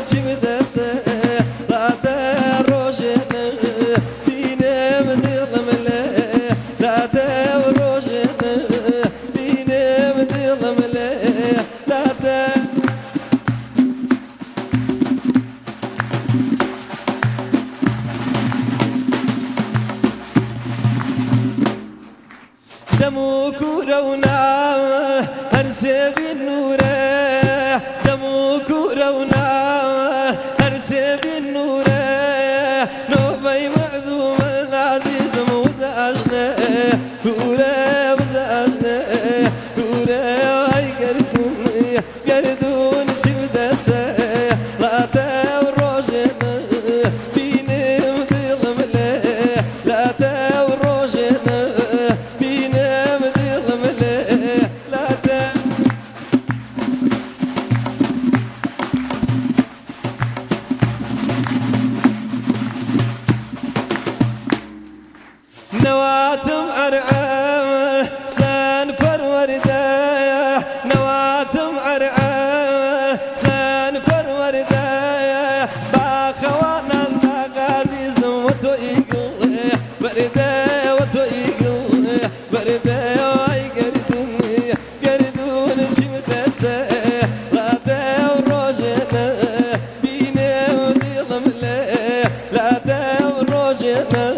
چی بدسه راته روشنه بینم دلم له راته روشنه بینم دلم له راته دمو كورونا هرسي بالنوره دمو كورونا هرسي بالنوره نوبي معذوم العزيز وزاجنا كوره وزاجنا كوره هاي قردون شبدسه لاته وروجنا بيني وظلم له لاته وروجنا نواتم أرعام سان فروردة نواتم أرعام سان فروردة باخوانا النغازيز وتويقل بردة وتويقل بردة قردون شمتسة لاته وروجنا بيني وظلم له لاته وروجنا